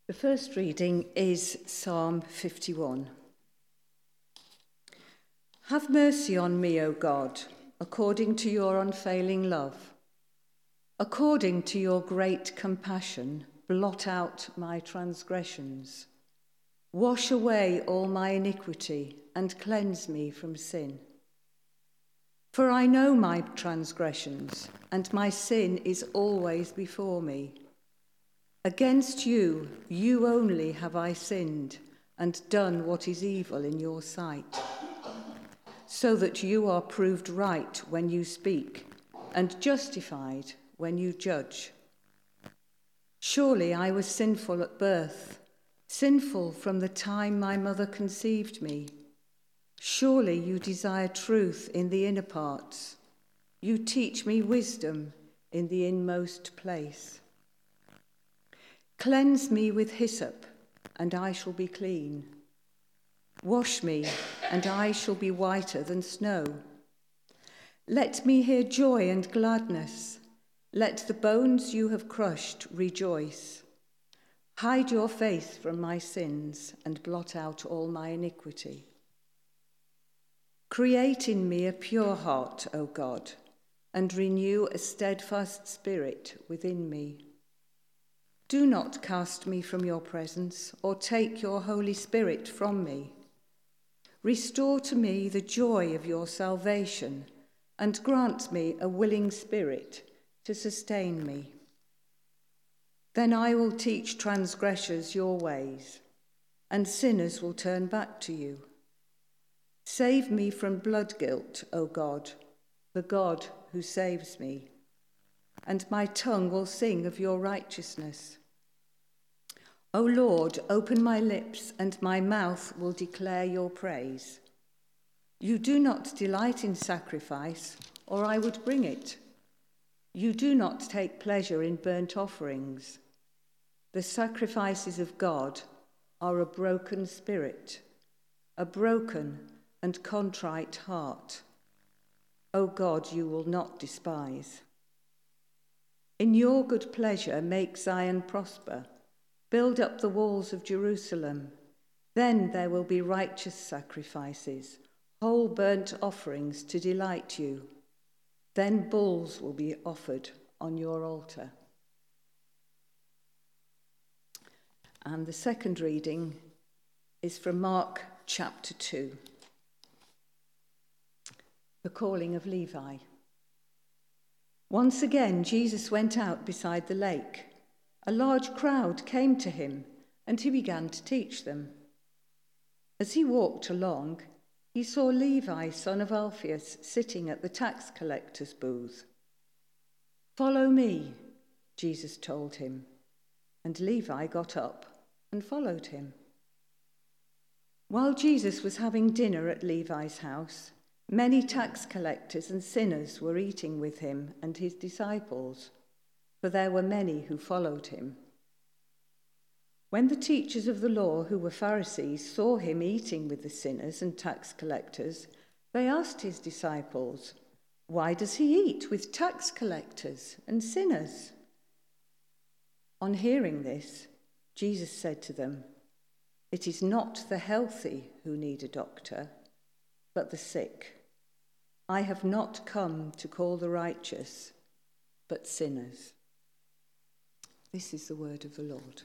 The first reading is Psalm 51. Have mercy on me, O God, according to your unfailing love. According to your great compassion, blot out my transgressions. Wash away all my iniquity and cleanse me from sin. For I know my transgressions, and my sin is always before me. Against you, you only have I sinned and done what is evil in your sight, so that you are proved right when you speak and justified when you judge. Surely I was sinful at birth, sinful from the time my mother conceived me. Surely you desire truth in the inner parts. You teach me wisdom in the inmost place. Cleanse me with hyssop, and I shall be clean. Wash me, and I shall be whiter than snow. Let me hear joy and gladness. Let the bones you have crushed rejoice. Hide your face from my sins and blot out all my iniquity. Create in me a pure heart, O God, and renew a steadfast spirit within me. Do not cast me from your presence or take your Holy Spirit from me. Restore to me the joy of your salvation and grant me a willing spirit to sustain me. Then I will teach transgressors your ways, and sinners will turn back to you. Save me from blood guilt, O God, the God who saves me, and my tongue will sing of your righteousness. O Lord, open my lips, and my mouth will declare your praise. You do not delight in sacrifice, or I would bring it. You do not take pleasure in burnt offerings. The sacrifices of God are a broken spirit, a broken and contrite heart. O God, you will not despise. In your good pleasure, make Zion prosper. Build up the walls of Jerusalem. Then there will be righteous sacrifices, whole burnt offerings to delight you. Then bulls will be offered on your altar. And the second reading is from Mark chapter 2. The calling of Levi. Once again, Jesus went out beside the lake. A large crowd came to him, and he began to teach them. As he walked along, he saw Levi, son of Alphaeus, sitting at the tax collector's booth. "Follow me," Jesus told him, and Levi got up and followed him. While Jesus was having dinner at Levi's house, many tax collectors and sinners were eating with him and his disciples, for there were many who followed him. When the teachers of the law, who were Pharisees, saw him eating with the sinners and tax collectors, they asked his disciples, "Why does he eat with tax collectors and sinners?" On hearing this, Jesus said to them, "It is not the healthy who need a doctor, but the sick. I have not come to call the righteous, but sinners." This is the word of the Lord.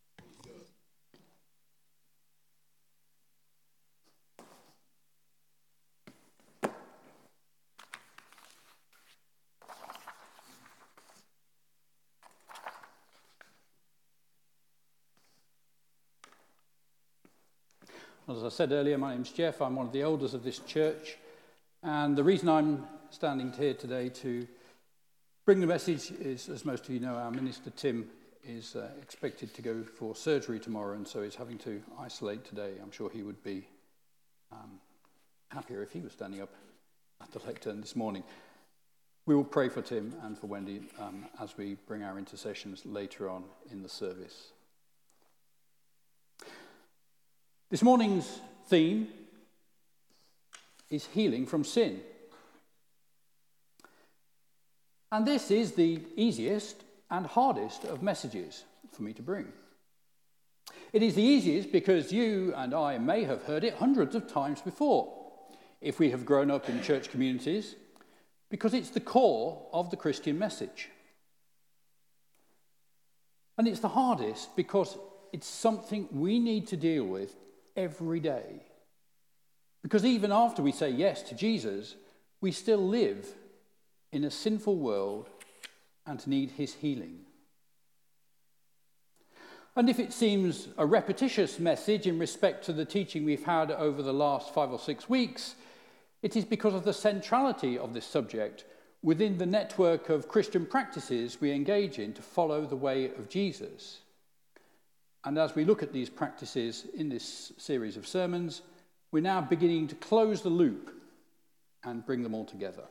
As I said earlier, my name's Jeff. I'm one of the elders of this church. And the reason I'm standing here today to bring the message is, as most of you know, our minister Tim is expected to go for surgery tomorrow, and so he's having to isolate today. I'm sure he would be happier if he was standing up at the lectern this morning. We will pray for Tim and for Wendy as we bring our intercessions later on in the service. This morning's theme is healing from sin. And this is the easiest and hardest of messages for me to bring. It is the easiest because you and I may have heard it hundreds of times before, if we have grown up in church communities, because it's the core of the Christian message. And it's the hardest because it's something we need to deal with every day. Because even after we say yes to Jesus, we still live in a sinful world and need his healing. And if it seems a repetitious message in respect to the teaching we've had over the last 5 or 6 weeks, it is because of the centrality of this subject within the network of Christian practices we engage in to follow the way of Jesus. And as we look at these practices in this series of sermons, we're now beginning to close the loop and bring them all together.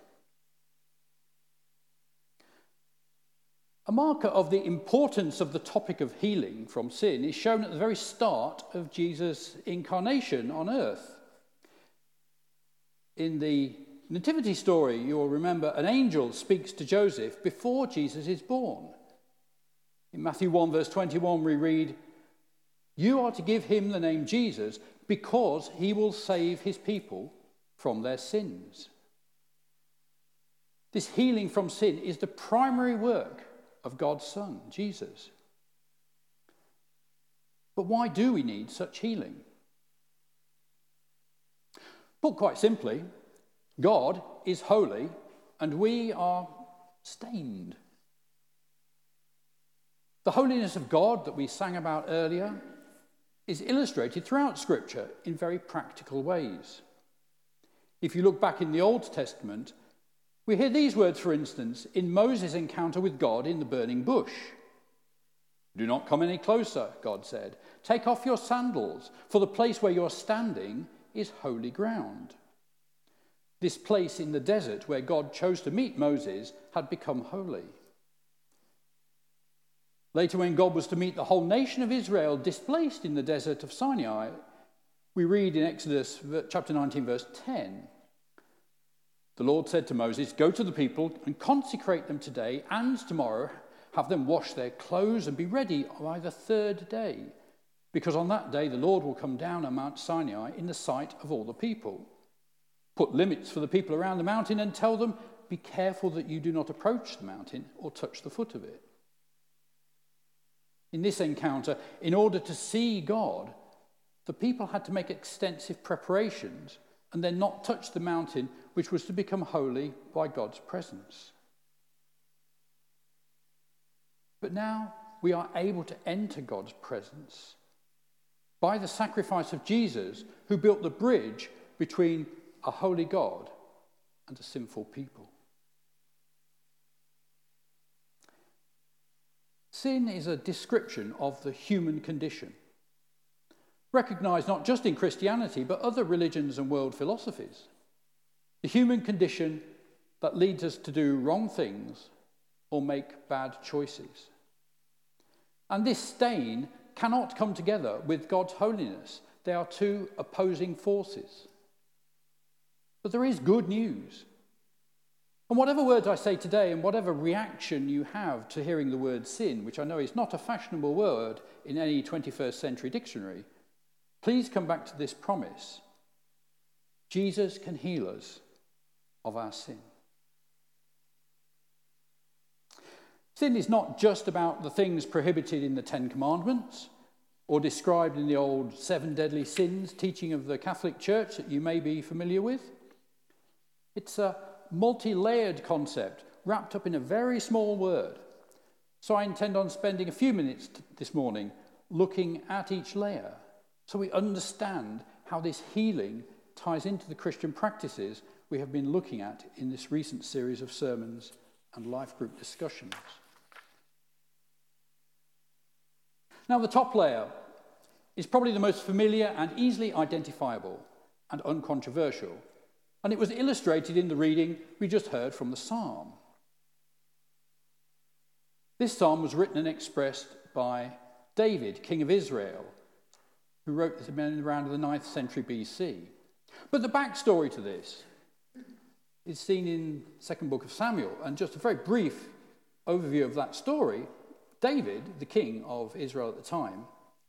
A marker of the importance of the topic of healing from sin is shown at the very start of Jesus' incarnation on earth. In the Nativity story, you will remember an angel speaks to Joseph before Jesus is born. In Matthew 1, verse 21, we read, "You are to give him the name Jesus because he will save his people from their sins." This healing from sin is the primary work of God's Son, Jesus. But why do we need such healing? Put quite simply, God is holy and we are stained. The holiness of God that we sang about earlier is illustrated throughout Scripture in very practical ways. If you look back in the Old Testament, we hear these words, for instance, in Moses' encounter with God in the burning bush. "Do not come any closer," God said. "Take off your sandals, for the place where you're standing is holy ground." This place in the desert where God chose to meet Moses had become holy. Later, when God was to meet the whole nation of Israel displaced in the desert of Sinai, we read in Exodus chapter 19, verse 10, the Lord said to Moses, "Go to the people and consecrate them today and tomorrow, have them wash their clothes and be ready by the third day, because on that day the Lord will come down on Mount Sinai in the sight of all the people. Put limits for the people around the mountain and tell them, be careful that you do not approach the mountain or touch the foot of it." In this encounter, in order to see God, the people had to make extensive preparations and then not touch the mountain, which was to become holy by God's presence. But now we are able to enter God's presence by the sacrifice of Jesus, who built the bridge between a holy God and a sinful people. Sin is a description of the human condition, recognized not just in Christianity, but other religions and world philosophies. The human condition that leads us to do wrong things or make bad choices. And this stain cannot come together with God's holiness. They are two opposing forces. But there is good news. And whatever words I say today and whatever reaction you have to hearing the word sin, which I know is not a fashionable word in any 21st century dictionary, please come back to this promise. Jesus can heal us of our sin. Sin is not just about the things prohibited in the Ten Commandments or described in the old 7 deadly sins teaching of the Catholic Church that you may be familiar with. It's a multi-layered concept wrapped up in a very small word. So I intend on spending a few minutes this morning looking at each layer so we understand how this healing ties into the Christian practices we have been looking at in this recent series of sermons and life group discussions. Now, the top layer is probably the most familiar and easily identifiable and uncontroversial, and it was illustrated in the reading we just heard from the psalm. This psalm was written and expressed by David, king of Israel, who wrote this around the 9th century BC. But the backstory to this is seen in the 2nd book of Samuel, and just a very brief overview of that story. David, the king of Israel at the time,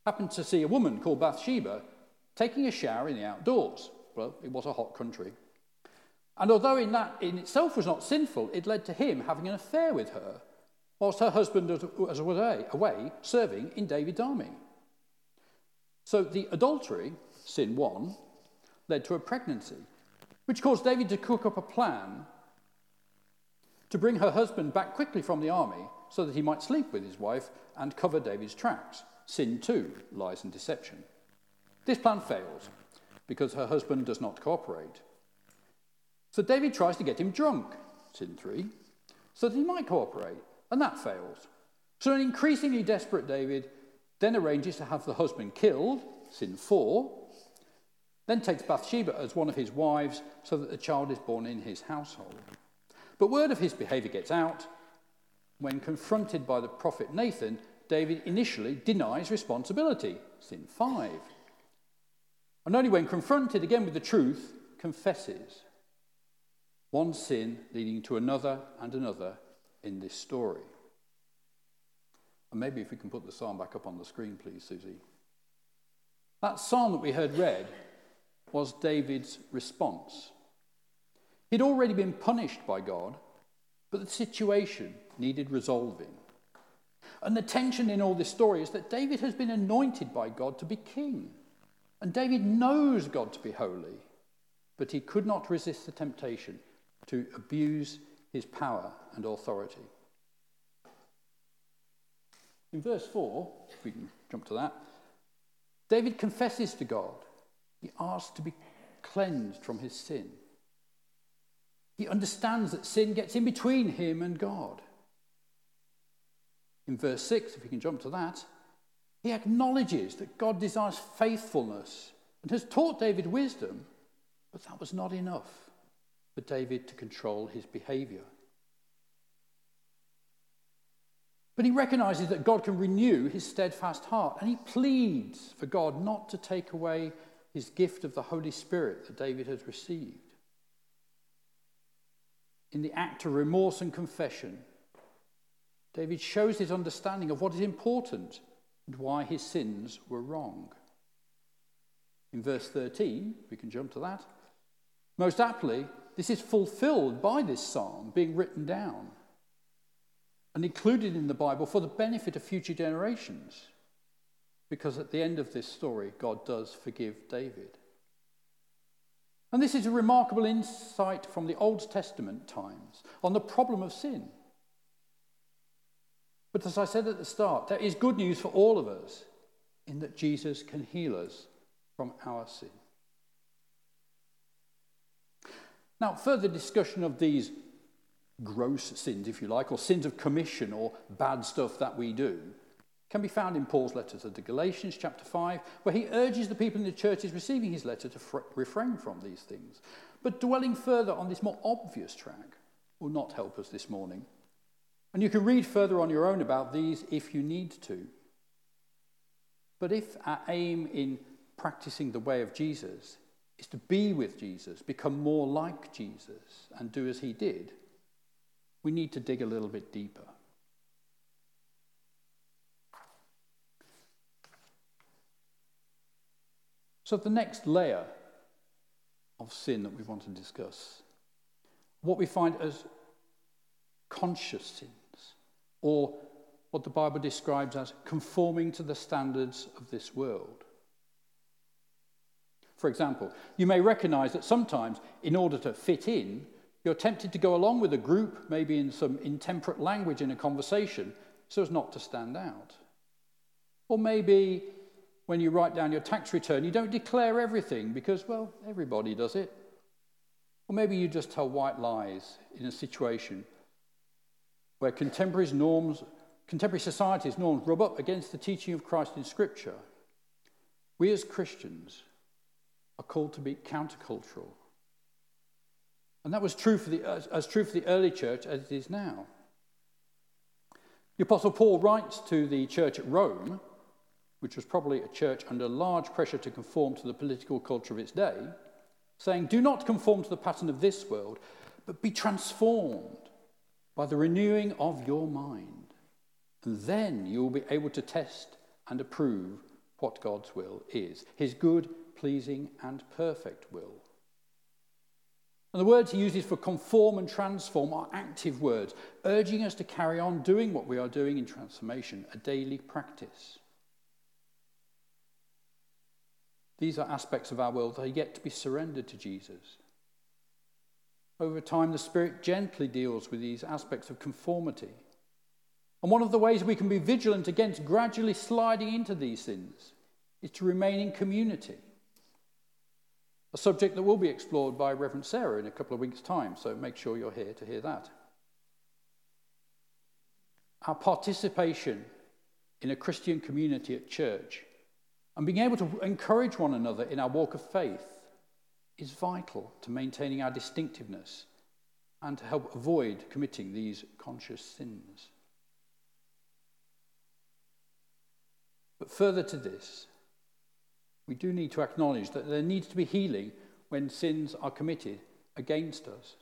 happened to see a woman called Bathsheba taking a shower in the outdoors. Well, it was a hot country. And although that in itself was not sinful, it led to him having an affair with her, whilst her husband was away serving in David's army. So the adultery, sin 1, led to a pregnancy, which caused David to cook up a plan to bring her husband back quickly from the army so that he might sleep with his wife and cover David's tracks. Sin 2, lies and deception. This plan fails because her husband does not cooperate. So David tries to get him drunk, sin 3, so that he might cooperate, and that fails. So an increasingly desperate David then arranges to have the husband killed, sin 4, then takes Bathsheba as one of his wives so that the child is born in his household. But word of his behaviour gets out. When confronted by the prophet Nathan, David initially denies responsibility, sin 5. And only when confronted again with the truth, confesses. One sin leading to another and another in this story. And maybe if we can put the psalm back up on the screen, please, Susie. That psalm that we heard read was David's response. He'd already been punished by God, but the situation needed resolving. And the tension in all this story is that David has been anointed by God to be king. And David knows God to be holy, but he could not resist the temptation to abuse his power and authority. In verse 4, if we can jump to that, David confesses to God. He asks to be cleansed from his sin. He understands that sin gets in between him and God. In verse 6, if we can jump to that, he acknowledges that God desires faithfulness and has taught David wisdom, but that was not enough for David to control his behaviour. But he recognises that God can renew his steadfast heart, and he pleads for God not to take away his gift of the Holy Spirit that David has received. In the act of remorse and confession, David shows his understanding of what is important and why his sins were wrong. In verse 13, we can jump to that, most aptly, this is fulfilled by this psalm being written down and included in the Bible for the benefit of future generations, because at the end of this story, God does forgive David. And this is a remarkable insight from the Old Testament times on the problem of sin. But as I said at the start, there is good news for all of us in that Jesus can heal us from our sin. Now, further discussion of these gross sins, if you like, or sins of commission or bad stuff that we do, can be found in Paul's letter to the Galatians, chapter 5, where he urges the people in the churches receiving his letter to refrain from these things. But dwelling further on this more obvious track will not help us this morning. And you can read further on your own about these if you need to. But if our aim in practicing the way of Jesus is to be with Jesus, become more like Jesus, and do as he did, we need to dig a little bit deeper. So the next layer of sin that we want to discuss, what we find as conscious sins, or what the Bible describes as conforming to the standards of this world. For example, you may recognize that sometimes, in order to fit in, you're tempted to go along with a group, maybe in some intemperate language in a conversation, so as not to stand out. Or maybe when you write down your tax return, you don't declare everything because, well, everybody does it. Or maybe you just tell white lies in a situation where contemporary society's norms rub up against the teaching of Christ in Scripture. We as Christians are called to be countercultural. And that was true for the early church as it is now. The Apostle Paul writes to the church at Rome, which was probably a church under large pressure to conform to the political culture of its day, saying, "Do not conform to the pattern of this world, but be transformed by the renewing of your mind. And then you will be able to test and approve what God's will is, his good, pleasing, and perfect will. And the words he uses for conform and transform are active words, urging us to carry on doing what we are doing in transformation, a daily practice. These are aspects of our world that are yet to be surrendered to Jesus. Over time, the Spirit gently deals with these aspects of conformity. And one of the ways we can be vigilant against gradually sliding into these sins is to remain in community. A subject that will be explored by Reverend Sarah in a couple of weeks' time, so make sure you're here to hear that. Our participation in a Christian community at church and being able to encourage one another in our walk of faith is vital to maintaining our distinctiveness and to help avoid committing these conscious sins. But further to this, we do need to acknowledge that there needs to be healing when sins are committed against us.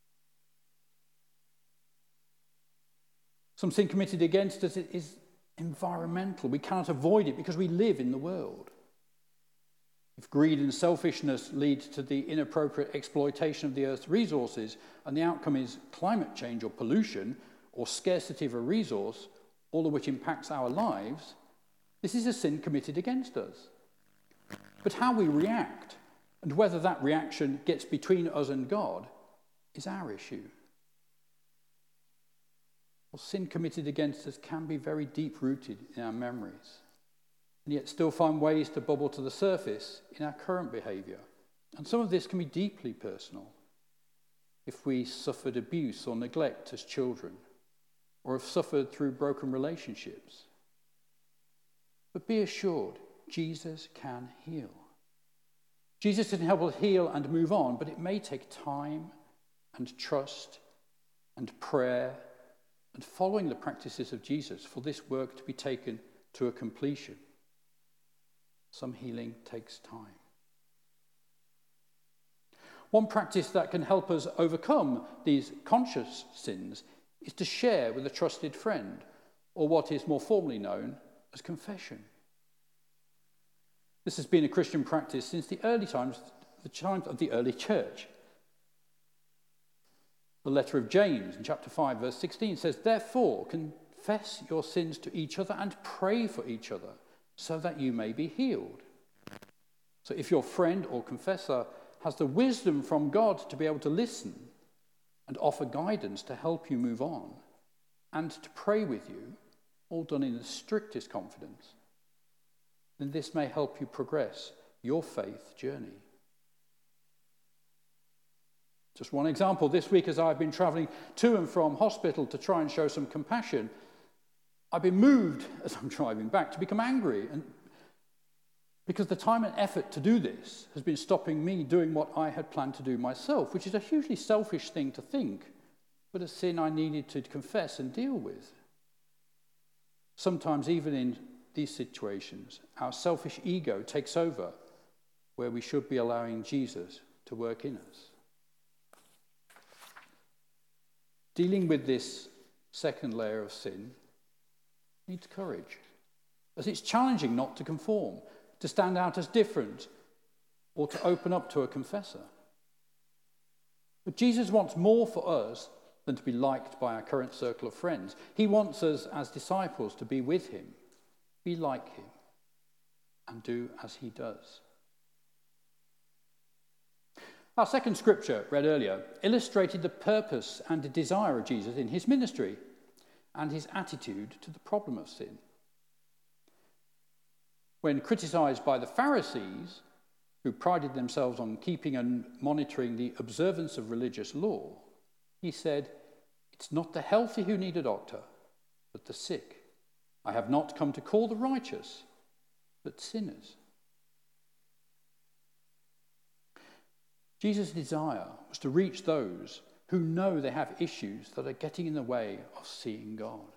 Some sin committed against us is environmental. We cannot avoid it because we live in the world. If greed and selfishness lead to the inappropriate exploitation of the earth's resources, and the outcome is climate change or pollution or scarcity of a resource, all of which impacts our lives, this is a sin committed against us. But how we react and whether that reaction gets between us and God is our issue. Well, sin committed against us can be very deep-rooted in our memories, and yet still find ways to bubble to the surface in our current behaviour. And some of this can be deeply personal. If we suffered abuse or neglect as children, or have suffered through broken relationships. But be assured, Jesus can heal. Jesus can help us heal and move on, but it may take time and trust and prayer and following the practices of Jesus for this work to be taken to a completion. Some healing takes time. One practice that can help us overcome these conscious sins is to share with a trusted friend, or what is more formally known as confession. This has been a Christian practice since the early times, the times of the early church. The letter of James in chapter 5, verse 16 says, "Therefore, confess your sins to each other and pray for each other, so that you may be healed." So if your friend or confessor has the wisdom from God to be able to listen and offer guidance to help you move on, and to pray with you, all done in the strictest confidence, then this may help you progress your faith journey. Just one example, this week as I've been travelling to and from hospital to try and show some compassion, I've been moved as I'm driving back to become angry, and because the time and effort to do this has been stopping me doing what I had planned to do myself, which is a hugely selfish thing to think, but a sin I needed to confess and deal with. Sometimes even in these situations, our selfish ego takes over where we should be allowing Jesus to work in us. Dealing with this second layer of sin needs courage, as it's challenging not to conform, to stand out as different, or to open up to a confessor. But Jesus wants more for us than to be liked by our current circle of friends. He wants us as disciples to be with him, be like him, and do as he does. Our second scripture, read earlier, illustrated the purpose and the desire of Jesus in his ministry and his attitude to the problem of sin. When criticised by the Pharisees, who prided themselves on keeping and monitoring the observance of religious law, he said, "It's not the healthy who need a doctor, but the sick. I have not come to call the righteous, but sinners." Jesus' desire was to reach those who know they have issues that are getting in the way of seeing God.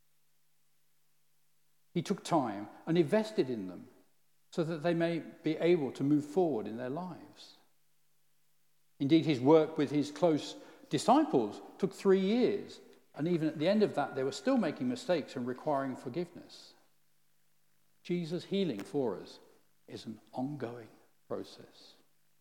He took time and invested in them so that they may be able to move forward in their lives. Indeed, his work with his close disciples took 3 years, and even at the end of that, they were still making mistakes and requiring forgiveness. Jesus' healing for us is an ongoing process.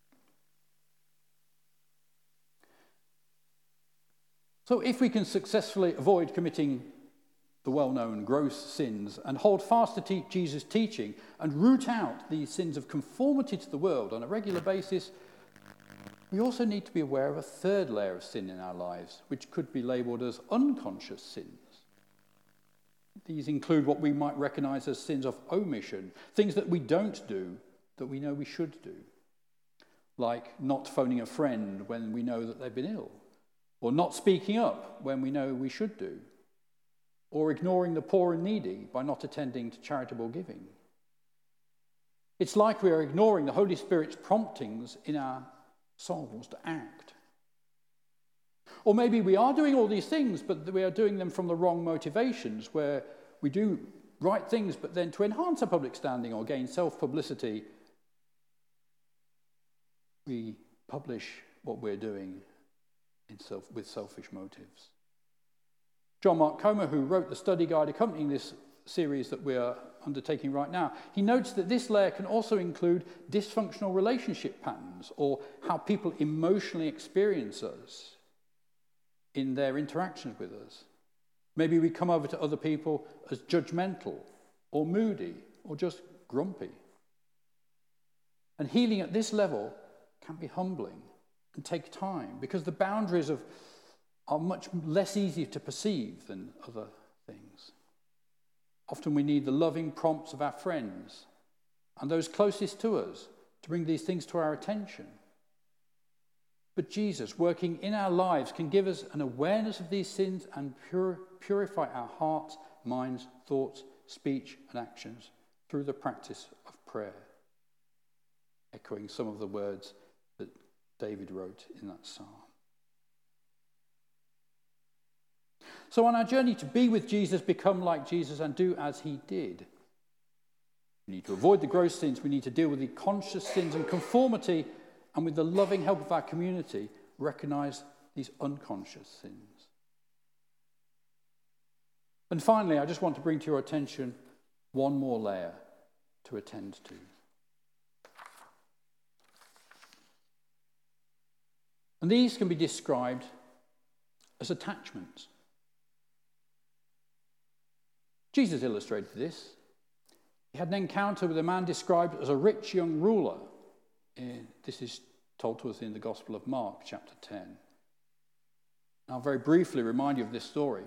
So if we can successfully avoid committing the well-known gross sins and hold fast to Jesus' teaching and root out these sins of conformity to the world on a regular basis, we also need to be aware of a third layer of sin in our lives, which could be labelled as unconscious sins. These include what we might recognise as sins of omission, things that we don't do that we know we should do, like not phoning a friend when we know that they've been ill, or not speaking up when we know we should do, or ignoring the poor and needy by not attending to charitable giving. It's like we are ignoring the Holy Spirit's promptings in our souls to act. Or maybe we are doing all these things, but we are doing them from the wrong motivations, where we do right things, but then to enhance our public standing or gain self-publicity, we publish what we're doing with selfish motives. John Mark Comer, who wrote the study guide accompanying this series that we are undertaking right now, he notes that this layer can also include dysfunctional relationship patterns, or how people emotionally experience us in their interactions with us. Maybe we come over to other people as judgmental or moody or just grumpy. And healing at this level can be humbling and take time, because the boundaries are much less easy to perceive than other things. Often we need the loving prompts of our friends and those closest to us to bring these things to our attention. But Jesus, working in our lives, can give us an awareness of these sins and purify our hearts, minds, thoughts, speech, and actions through the practice of prayer. Echoing some of the words that David wrote in that psalm. So on our journey to be with Jesus, become like Jesus, and do as he did, we need to avoid the gross sins. We need to deal with the conscious sins and conformity, and with the loving help of our community, recognize these unconscious sins. And finally, I just want to bring to your attention one more layer to attend to. And these can be described as attachments. Jesus illustrated this. He had an encounter with a man described as a rich young ruler. This is told to us in the Gospel of Mark, chapter 10. I'll very briefly remind you of this story.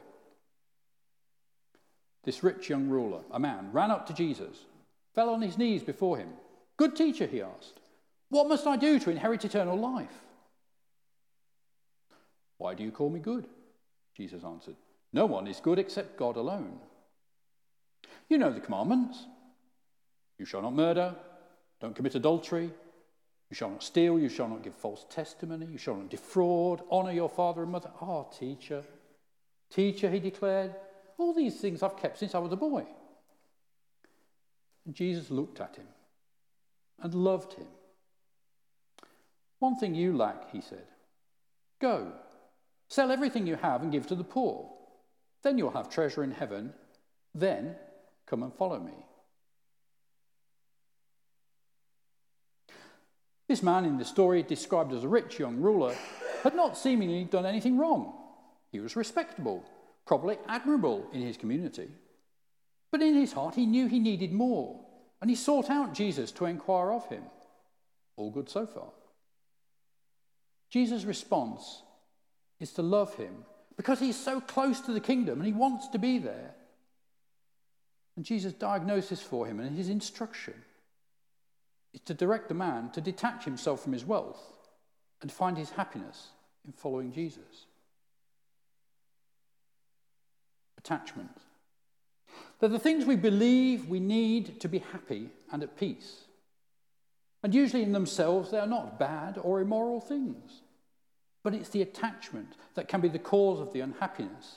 This rich young ruler, a man, ran up to Jesus, fell on his knees before him. "Good teacher," he asked, "what must I do to inherit eternal life?" "Why do you call me good?" Jesus answered. "No one is good except God alone. You know the commandments. You shall not murder, don't commit adultery, you shall not steal, you shall not give false testimony, you shall not defraud, honor your father and mother." "Oh, teacher, he declared, all these things I've kept since I was a boy." And Jesus looked at him and loved him. "One thing you lack," he said. "Go, sell everything you have and give to the poor. Then you'll have treasure in heaven. Then come and follow me." This man in the story, described as a rich young ruler, had not seemingly done anything wrong. He was respectable, probably admirable in his community. But in his heart, he knew he needed more, and he sought out Jesus to inquire of him. All good so far. Jesus' response is to love him because he's so close to the kingdom and he wants to be there. And Jesus' diagnosis for him and his instruction is to direct the man to detach himself from his wealth and find his happiness in following Jesus. Attachment. They're the things we believe we need to be happy and at peace. And usually in themselves, they are not bad or immoral things. But it's the attachment that can be the cause of the unhappiness.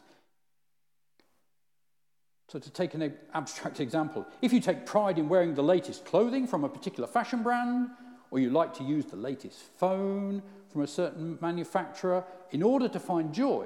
So to take an abstract example, if you take pride in wearing the latest clothing from a particular fashion brand, or you like to use the latest phone from a certain manufacturer in order to find joy,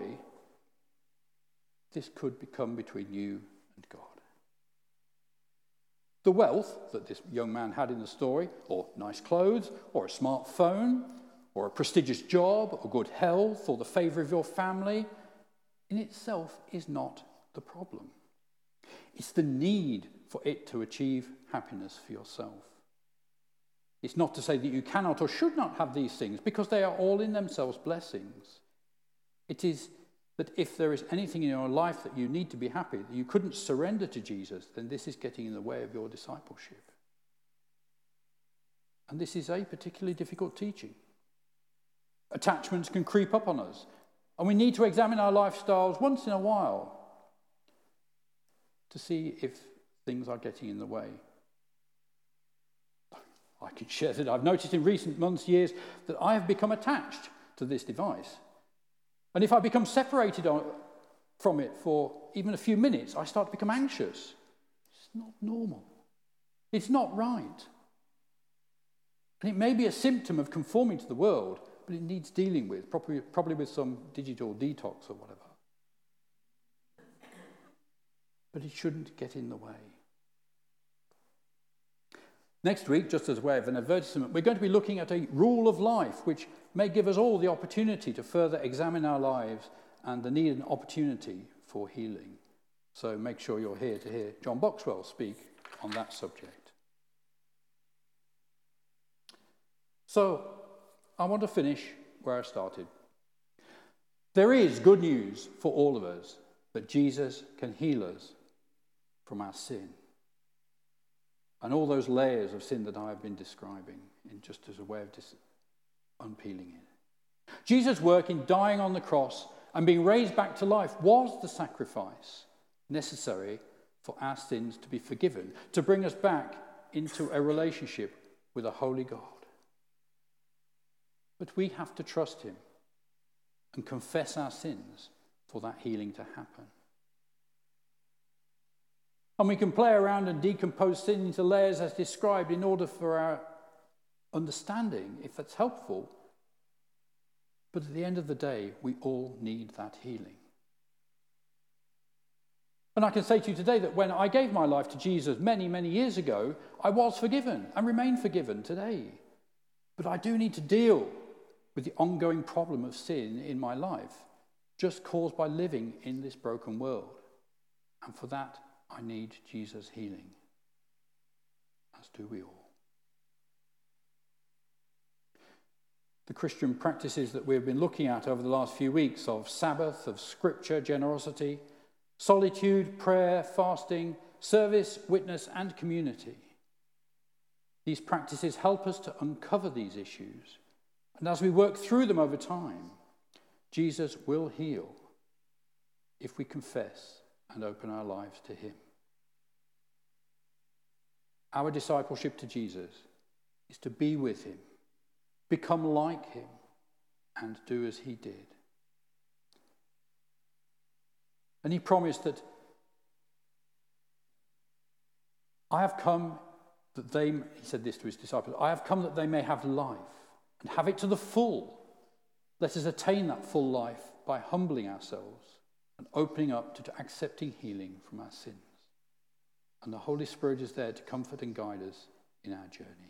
this could become between you and God. The wealth that this young man had in the story, or nice clothes, or a smartphone, or a prestigious job, or good health, or the favour of your family, in itself is not the problem. It's the need for it to achieve happiness for yourself. It's not to say that you cannot or should not have these things, because they are all in themselves blessings. It is that if there is anything in your life that you need to be happy, that you couldn't surrender to Jesus, then this is getting in the way of your discipleship. And this is a particularly difficult teaching. Attachments can creep up on us, and we need to examine our lifestyles once in a while to see if things are getting in the way. I can share that I've noticed in recent months, years, that I have become attached to this device. And if I become separated from it for even a few minutes, I start to become anxious. It's not normal. It's not right. And it may be a symptom of conforming to the world, but it needs dealing with, probably with some digital detox or whatever. But it shouldn't get in the way. Next week, just as a way of an advertisement, we're going to be looking at a rule of life, which may give us all the opportunity to further examine our lives and the need and opportunity for healing. So make sure you're here to hear John Boxwell speak on that subject. So I want to finish where I started. There is good news for all of us, that Jesus can heal us from our sin and all those layers of sin that I have been describing, in just as a way of unpeeling it. Jesus' work in dying on the cross and being raised back to life was the sacrifice necessary for our sins to be forgiven, to bring us back into a relationship with a holy God. But we have to trust him and confess our sins for that healing to happen. And we can play around and decompose sin into layers as described in order for our understanding, if that's helpful. But at the end of the day, we all need that healing. And I can say to you today that when I gave my life to Jesus many, many years ago, I was forgiven and remain forgiven today. But I do need to deal with the ongoing problem of sin in my life, just caused by living in this broken world. And for that, I need Jesus' healing, as do we all. The Christian practices that we've been looking at over the last few weeks of Sabbath, of Scripture, generosity, solitude, prayer, fasting, service, witness, and community. These practices help us to uncover these issues. And as we work through them over time, Jesus will heal if we confess and open our lives to him. Our discipleship to Jesus is to be with him, become like him, and do as he did. And he promised that I have come that they, he said this to his disciples, I have come that they may have life and have it to the full. Let us attain that full life by humbling ourselves and opening up to accepting healing from our sins. And the Holy Spirit is there to comfort and guide us in our journey.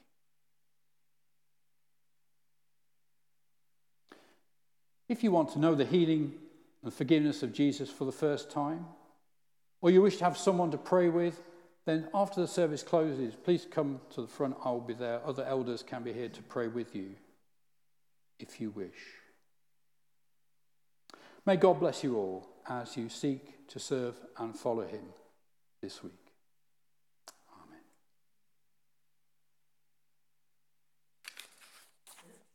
If you want to know the healing and forgiveness of Jesus for the first time, or you wish to have someone to pray with, then after the service closes, please come to the front. I will be there. Other elders can be here to pray with you if you wish. May God bless you all as you seek to serve and follow him this week.